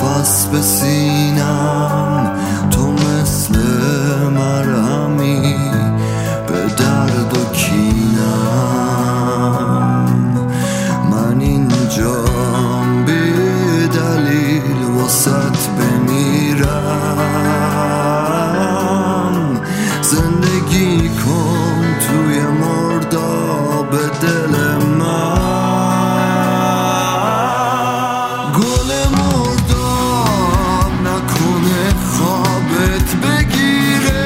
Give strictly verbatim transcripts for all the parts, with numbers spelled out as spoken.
نفس به سینم، تو مثل مرهمی به درد و کینم. من اینجام بی دلیل واسط بمیرم. زندگی کن توی مرداب دل من. گل مرداب نکنه خوابت بگیره،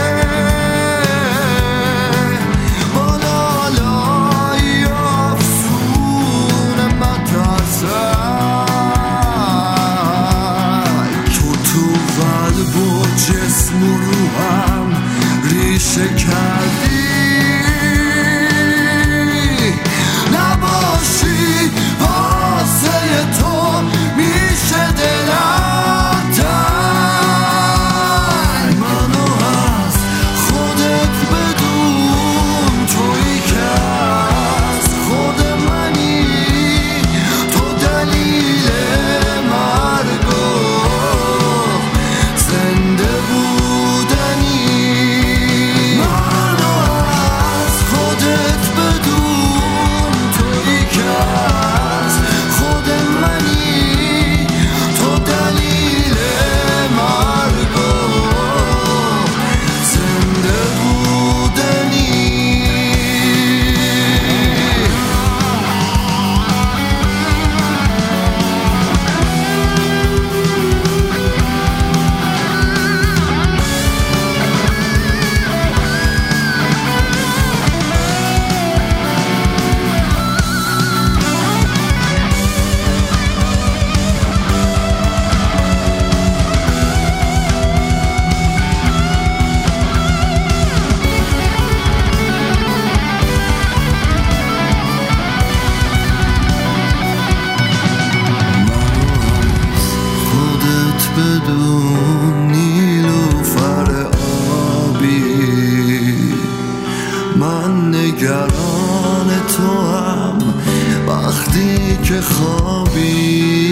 با لالای افسون مترسک. تو تو قلب و جسم و روحم ریشه کردی. نباشی واسه تو میشه دلم تنگ. منو از خودت بدون، تویی که از خود منی. تو دلیل مرگ و زنده بودنی. منو از خودت بدون، تویی که از خود منی. تو دلیل مرگ و زنده بودنی. بدون نیلوفر آبی، من نگران تو هم وقتی که خوابی.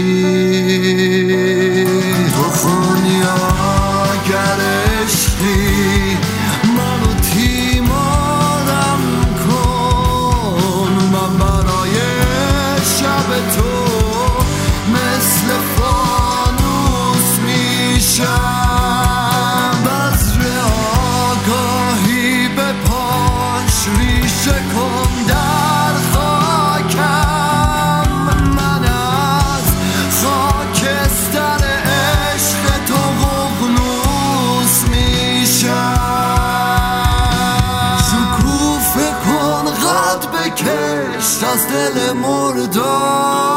تو خونیاگر عشقی، منو تیمارم کن. من برای شب تو مثل بذر آگاهی به پاش ریشه کن در خاکم. من از خاکستر عشق تو ققنوس میشم. شکوفه کن قد بکش از دل مردار.